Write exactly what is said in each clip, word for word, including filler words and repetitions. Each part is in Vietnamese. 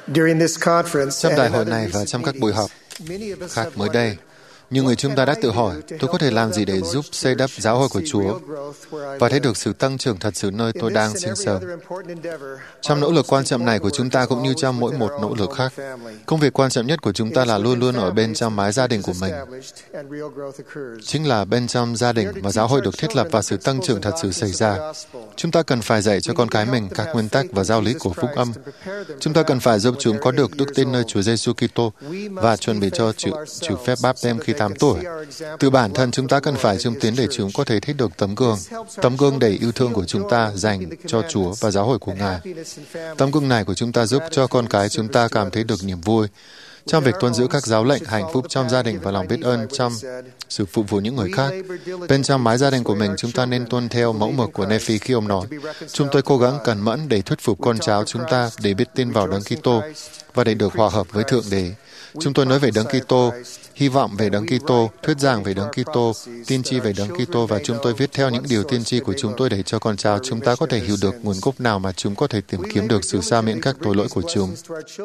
Trong đại hội này và trong các buổi họp khác mới đây, nhiều người chúng ta đã tự hỏi, tôi có thể làm gì để giúp xây đắp giáo hội của Chúa và thấy được sự tăng trưởng thật sự nơi tôi đang sinh sống. Trong nỗ lực quan trọng này của chúng ta cũng như trong mỗi một nỗ lực khác, công việc quan trọng nhất của chúng ta là luôn luôn ở bên trong mái gia đình của mình. Chính là bên trong gia đình mà giáo hội được thiết lập và sự tăng trưởng thật sự xảy ra. Chúng ta cần phải dạy cho con cái mình các nguyên tắc và giáo lý của phúc âm. Chúng ta cần phải giúp chúng có được đức tin nơi Chúa Giêsu Kitô và chuẩn bị cho chịu, chịu phép báp tem khi tám tuổi. Từ bản thân chúng ta cần phải chứng tiến để chúng có thể thích được tấm gương, tấm gương đầy yêu thương của chúng ta dành cho Chúa và giáo hội của Ngài. Tấm gương này của chúng ta giúp cho con cái chúng ta cảm thấy được niềm vui trong việc tuân giữ các giáo lệnh, hạnh phúc trong gia đình và lòng biết ơn trong sự phục vụ những người khác. Bên trong mái gia đình của mình, chúng ta nên tuân theo mẫu mực của Nephi khi ông nói, chúng tôi cố gắng cẩn mẫn để thuyết phục con cháu chúng ta để biết tin vào Đấng Kitô và để được hòa hợp với Thượng Đế. Chúng tôi nói về Đấng Kitô, hy vọng về Đấng Kitô, thuyết giảng về Đấng Kitô, tiên tri về Đấng Kitô và chúng tôi viết theo những điều tiên tri của chúng tôi để cho con cháu chúng ta có thể hiểu được nguồn gốc nào mà chúng có thể tìm kiếm được sự sa miễn các tội lỗi của chúng.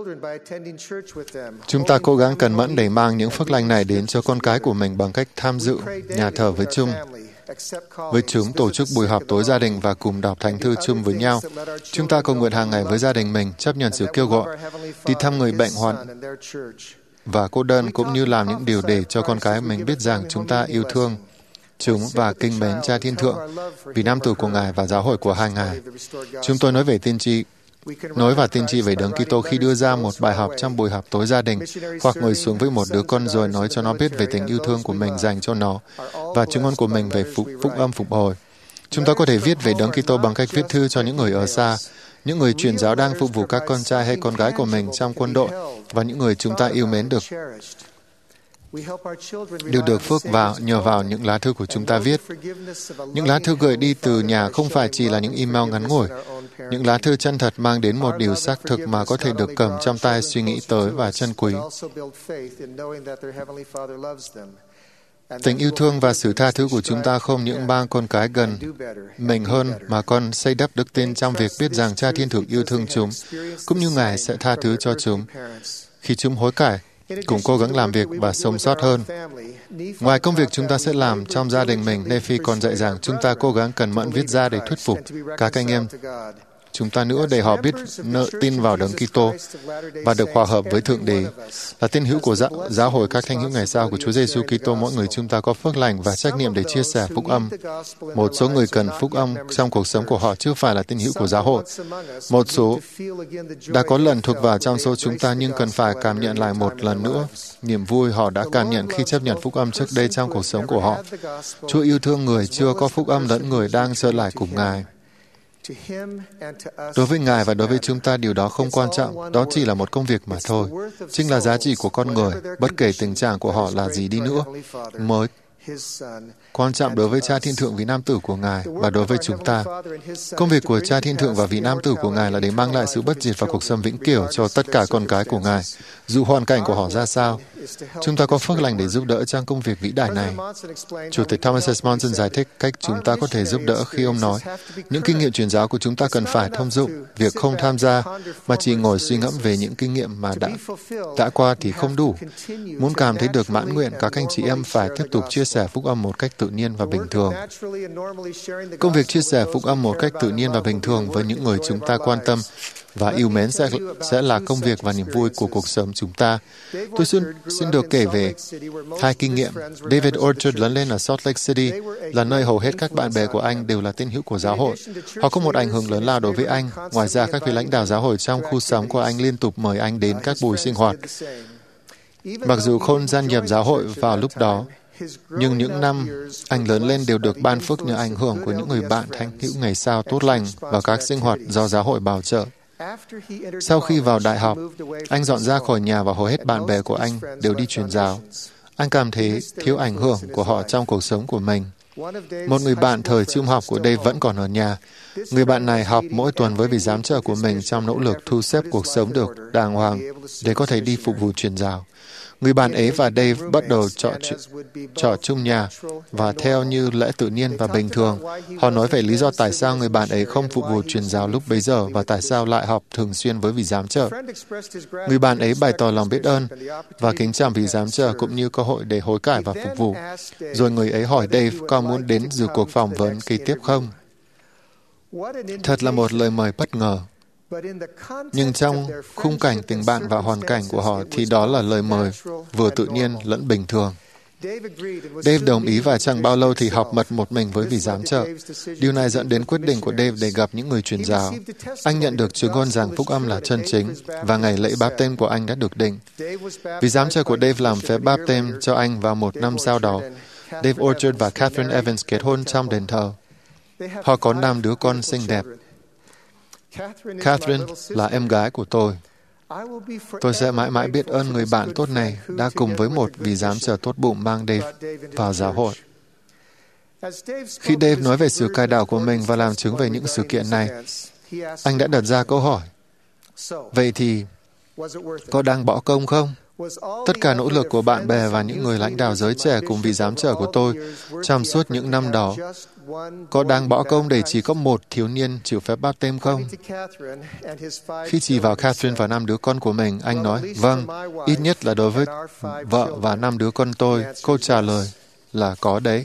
Chúng ta cố gắng cẩn mẫn để mang những phước lành này đến cho con cái của mình bằng cách tham dự nhà thờ với chúng. Với chúng tổ chức buổi họp tối gia đình và cùng đọc thánh thư chung với nhau. Chúng ta cầu nguyện hàng ngày với gia đình mình, chấp nhận sự kêu gọi, đi thăm người bệnh hoạn và cô đơn, cũng như làm những điều để cho con cái mình biết rằng chúng ta yêu thương chúng và kính mến Cha Thiên Thượng vì năm tù của Ngài và giáo hội của hai Ngài. Chúng tôi nói về tiên tri, nói và tiên tri về Đấng Kitô khi đưa ra một bài học trong buổi họp tối gia đình, hoặc ngồi xuống với một đứa con rồi nói cho nó biết về tình yêu thương của mình dành cho nó và chứng ngôn của mình về phúc, phúc âm phục hồi. Chúng ta có thể viết về Đấng Kitô bằng cách viết thư cho những người ở xa, những người truyền giáo đang phục vụ các con trai hay con gái của mình trong quân đội và những người chúng ta yêu mến được. Đều được phước vào nhờ vào những lá thư của chúng ta viết. Những lá thư gửi đi từ nhà không phải chỉ là những email ngắn ngủi. Những lá thư chân thật mang đến một điều xác thực mà có thể được cầm trong tay suy nghĩ tới và trân quý. Tình yêu thương và sự tha thứ của chúng ta không những mang con cái gần mình hơn mà còn xây đắp đức tin trong việc biết rằng Cha Thiên Thượng yêu thương chúng, cũng như Ngài sẽ tha thứ cho chúng khi chúng hối cải, cùng cố gắng làm việc và sống sót hơn. Ngoài công việc chúng ta sẽ làm trong gia đình mình, Nephi còn dạy rằng chúng ta cố gắng cẩn mẫn viết ra để thuyết phục các anh em chúng ta nữa để họ biết nợ tin vào Đấng Kitô và được hòa hợp với Thượng Đế. Là tín hữu của giáo, giáo hội các thánh hữu ngày sau của Chúa Giêsu Kitô, mỗi người chúng ta có phước lành và trách nhiệm để chia sẻ phúc âm. Một số người cần phúc âm trong cuộc sống của họ chưa phải là tín hữu của giáo hội. Một số đã có lần thuộc vào trong số chúng ta nhưng cần phải cảm nhận lại một lần nữa niềm vui họ đã cảm nhận khi chấp nhận phúc âm trước đây trong cuộc sống của họ. Chúa yêu thương người chưa có phúc âm lẫn người đang trở lại cùng Ngài. Đối với Ngài và đối với chúng ta, điều đó không quan trọng, đó chỉ là một công việc mà thôi. Chính là giá trị của con người, bất kể tình trạng của họ là gì đi nữa, mới quan trọng đối với Cha Thiên Thượng vì nam tử của Ngài và đối với chúng ta. Công việc của Cha Thiên Thượng và vị nam tử của Ngài là để mang lại sự bất diệt và cuộc sống vĩnh cửu cho tất cả con cái của Ngài, dù hoàn cảnh của họ ra sao. Chúng ta có phước lành để giúp đỡ trong công việc vĩ đại này. Chủ tịch Thomas S. Monson giải thích cách chúng ta có thể giúp đỡ khi ông nói, những kinh nghiệm truyền giáo của chúng ta cần phải thông dụng, việc không tham gia, mà chỉ ngồi suy ngẫm về những kinh nghiệm mà đã, đã qua thì không đủ. Muốn cảm thấy được mãn nguyện, các anh chị em phải tiếp tục chia sẻ phúc âm một cách tự nhiên và bình thường. Công việc chia sẻ phúc âm một cách tự nhiên và bình thường với những người chúng ta quan tâm và yêu mến sẽ, sẽ là công việc và niềm vui của cuộc sống chúng ta. Tôi xin, xin được kể về hai kinh nghiệm. David Orchard lớn lên ở Salt Lake City, là nơi hầu hết các bạn bè của anh đều là tín hữu của giáo hội. Họ có một ảnh hưởng lớn lao đối với anh. Ngoài ra, các vị lãnh đạo giáo hội trong khu sống của anh liên tục mời anh đến các buổi sinh hoạt. Mặc dù không gia nhập giáo hội vào lúc đó, nhưng những năm anh lớn lên đều được ban phước nhờ ảnh hưởng của những người bạn thánh hữu ngày sau tốt lành và các sinh hoạt do giáo hội bảo trợ. Sau khi vào đại học, anh dọn ra khỏi nhà và hầu hết bạn bè của anh đều đi truyền giáo. Anh cảm thấy thiếu ảnh hưởng của họ trong cuộc sống của mình. Một người bạn thời trung học của Dave vẫn còn ở nhà. Người bạn này học mỗi tuần với vị giám trợ của mình trong nỗ lực thu xếp cuộc sống được đàng hoàng để có thể đi phục vụ truyền giáo. Người bạn ấy và Dave bắt đầu trọ, trọ chung nhà, và theo như lẽ tự nhiên và bình thường, họ nói về lý do tại sao người bạn ấy không phục vụ truyền giáo lúc bấy giờ và tại sao lại họp thường xuyên với vị giám trợ. Người bạn ấy bày tỏ lòng biết ơn và kính trọng vị giám trợ cũng như cơ hội để hối cải và phục vụ. Rồi người ấy hỏi Dave có muốn đến dự cuộc phỏng vấn kế tiếp không? Thật là một lời mời bất ngờ. Nhưng trong khung cảnh tình bạn và hoàn cảnh của họ thì đó là lời mời vừa tự nhiên lẫn bình thường. Dave đồng ý và chẳng bao lâu thì họp mật một mình với vị giám trợ. Điều này dẫn đến quyết định của Dave để gặp những người truyền giáo. Anh nhận được chứng ngôn rằng phúc âm là chân chính và ngày lễ báp têm của anh đã được định. Vị giám trợ của Dave làm phép báp têm cho anh vào một năm sau đó. Dave Orchard và Catherine Evans kết hôn trong đền thờ. Họ có năm đứa con xinh đẹp. Catherine là em gái của tôi. Tôi sẽ mãi mãi biết ơn người bạn tốt này đã cùng với một vị giám trợ tốt bụng mang Dave vào giáo hội. Khi Dave nói về sự cai đạo của mình và làm chứng về những sự kiện này, anh đã đặt ra câu hỏi. Vậy thì, có đáng bỏ công không? Tất cả nỗ lực của bạn bè và những người lãnh đạo giới trẻ cùng vị giám trợ của tôi trong suốt những năm đó, có đáng bỏ công để chỉ có một thiếu niên chịu phép báp têm không? Khi chỉ vào Catherine và năm đứa con của mình, anh nói, vâng, ít nhất là đối với vợ và năm đứa con tôi, câu trả lời là có đấy.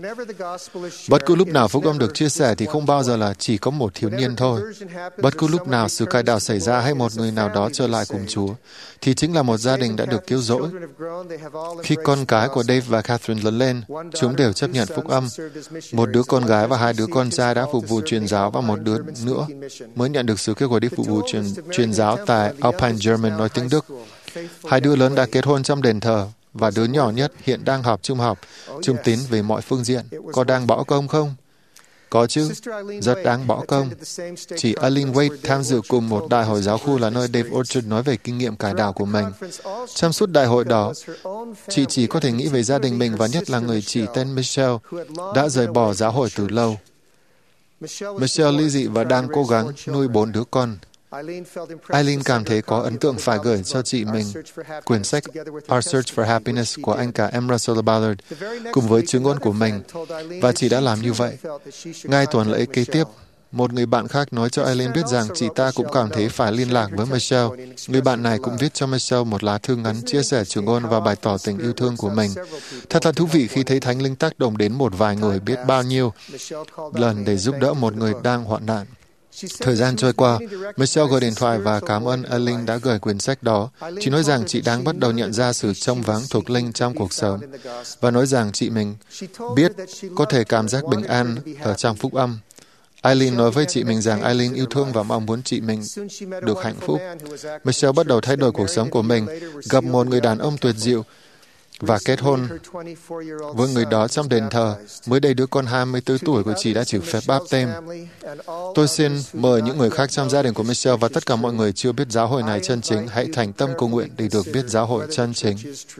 Bất cứ lúc nào phúc âm được chia sẻ thì không bao giờ là chỉ có một thiếu niên thôi. Bất cứ lúc nào sự cai đạo xảy ra hay một người nào đó trở lại cùng Chúa, thì chính là một gia đình đã được cứu rỗi. Khi con cái của Dave và Catherine lớn lên, chúng đều chấp nhận phúc âm. Một đứa con gái và hai đứa con trai đã phục vụ truyền giáo và một đứa nữa mới nhận được sự kêu gọi đi phục vụ truyền, truyền giáo tại Alpine German nói tiếng Đức. Hai đứa lớn đã kết hôn trong đền thờ. Và đứa nhỏ nhất hiện đang học trung học, trung tín về mọi phương diện. Có đáng bỏ công không? Có chứ, rất đáng bỏ công. Chị Eileen Wade tham dự cùng một đại hội giáo khu là nơi Dave Orchard nói về kinh nghiệm cải đạo của mình. Trong suốt đại hội đó, chị chỉ có thể nghĩ về gia đình mình và nhất là người chị tên Michelle đã rời bỏ giáo hội từ lâu. Michelle ly dị và đang cố gắng nuôi bốn đứa con. Eileen cảm thấy có ấn tượng phải gửi cho chị mình quyển sách Our Search for Happiness của anh cả M. Russell Ballard cùng với chứng ngôn của mình, và chị đã làm như vậy. Ngay tuần lễ kế tiếp, một người bạn khác nói cho Eileen biết rằng chị ta cũng cảm thấy phải liên lạc với Michelle. Người bạn này cũng viết cho Michelle một lá thư ngắn chia sẻ chứng ngôn và bày tỏ tình yêu thương của mình. Thật là thú vị khi thấy Thánh Linh tác động đến một vài người biết bao nhiêu lần để giúp đỡ một người đang hoạn nạn. Thời gian trôi qua, Michelle gọi điện thoại và cảm ơn Eileen đã gửi quyển sách đó. Chị nói rằng chị đang bắt đầu nhận ra sự trống vắng thuộc linh trong cuộc sống và nói rằng chị mình biết có thể cảm giác bình an ở trong phúc âm. Eileen nói với chị mình rằng Eileen yêu thương và mong muốn chị mình được hạnh phúc. Michelle bắt đầu thay đổi cuộc sống của mình, gặp một người đàn ông tuyệt diệu và kết hôn với người đó trong đền thờ. Mới đây đứa con hai mươi tư tuổi của chị đã chịu phép báp têm. Tôi xin mời những người khác trong gia đình của Michelle và tất cả mọi người chưa biết giáo hội này chân chính hãy thành tâm cầu nguyện để được biết giáo hội chân chính.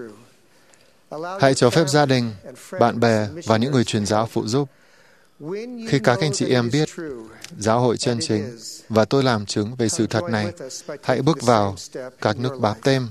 Hãy cho phép gia đình, bạn bè và những người truyền giáo phụ giúp. Khi các anh chị em biết giáo hội chân chính và tôi làm chứng về sự thật này, hãy bước vào các nước báp têm.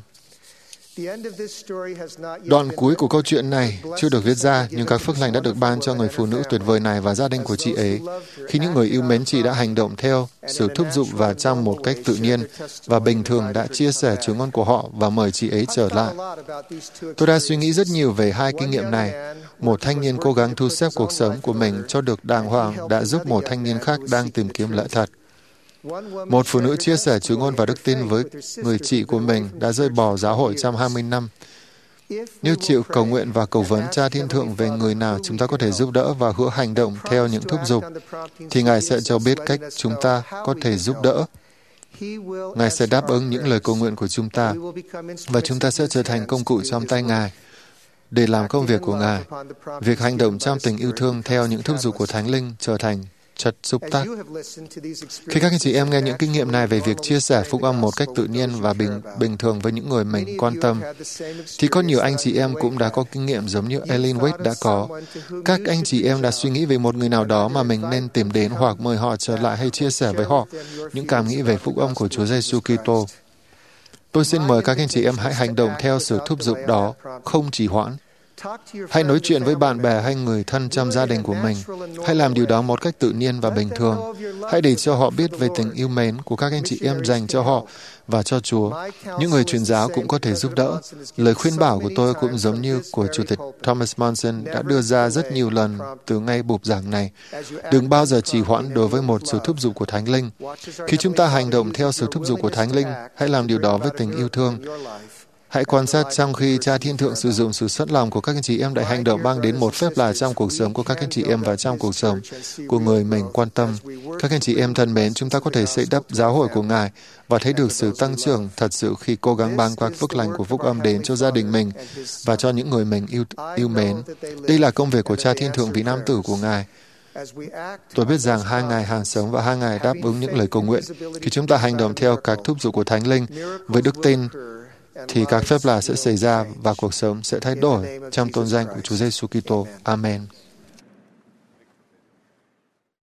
Đoạn cuối của câu chuyện này chưa được viết ra, nhưng các phước lành đã được ban cho người phụ nữ tuyệt vời này và gia đình của chị ấy. Khi những người yêu mến chị đã hành động theo sự thúc giục và trong một cách tự nhiên và bình thường đã chia sẻ chứng ngôn của họ và mời chị ấy trở lại. Tôi đã suy nghĩ rất nhiều về hai kinh nghiệm này. Một thanh niên cố gắng thu xếp cuộc sống của mình cho được đàng hoàng đã giúp một thanh niên khác đang tìm kiếm lẽ thật. Một phụ nữ chia sẻ chứng ngôn và đức tin với người chị của mình đã rời bỏ giáo hội trong hai mươi năm. Nếu chịu cầu nguyện và cầu vấn Cha Thiên Thượng về người nào chúng ta có thể giúp đỡ và hứa hành động theo những thúc giục, thì Ngài sẽ cho biết cách chúng ta có thể giúp đỡ. Ngài sẽ đáp ứng những lời cầu nguyện của chúng ta, và chúng ta sẽ trở thành công cụ trong tay Ngài để làm công việc của Ngài. Việc hành động trong tình yêu thương theo những thúc giục của Thánh Linh trở thành chất xúc tác. Khi các anh chị em nghe những kinh nghiệm này về việc chia sẻ phúc âm một cách tự nhiên và bình, bình thường với những người mình quan tâm, thì có nhiều anh chị em cũng đã có kinh nghiệm giống như Eileen Wade đã có. Các anh chị em đã suy nghĩ về một người nào đó mà mình nên tìm đến hoặc mời họ trở lại hay chia sẻ với họ những cảm nghĩ về phúc âm của Chúa Giêsu Kitô. Tôi xin mời các anh chị em hãy hành động theo sự thúc giục đó, không trì hoãn. Hãy nói chuyện với bạn bè hay người thân trong gia đình của mình. Hãy làm điều đó một cách tự nhiên và bình thường. Hãy để cho họ biết về tình yêu mến của các anh chị em dành cho họ và cho Chúa. Những người truyền giáo cũng có thể giúp đỡ. Lời khuyên bảo của tôi cũng giống như của Chủ tịch Thomas Monson đã đưa ra rất nhiều lần từ ngay bục giảng này. Đừng bao giờ trì hoãn đối với một sự thúc giục của Thánh Linh. Khi chúng ta hành động theo sự thúc giục của Thánh Linh, hãy làm điều đó với tình yêu thương. Hãy quan sát trong khi Cha Thiên Thượng sử dụng sự sẵn lòng của các anh chị em để hành động mang đến một phép lạ trong cuộc sống của các anh chị em và trong cuộc sống của người mình quan tâm. Các anh chị em thân mến, chúng ta có thể xây đắp giáo hội của Ngài và thấy được sự tăng trưởng thật sự khi cố gắng ban quát phước lành của phúc âm đến cho gia đình mình và cho những người mình yêu, yêu mến. Đây là công việc của Cha Thiên Thượng Vị Nam Tử của Ngài. Tôi biết rằng hai Ngài hàng sống và hai Ngài đáp ứng những lời cầu nguyện. Khi chúng ta hành động theo các thúc giục của Thánh Linh với đức tin, thì các phép lạ sẽ xảy ra và cuộc sống sẽ thay đổi trong tôn danh của Chúa Giêsu Kitô. Amen.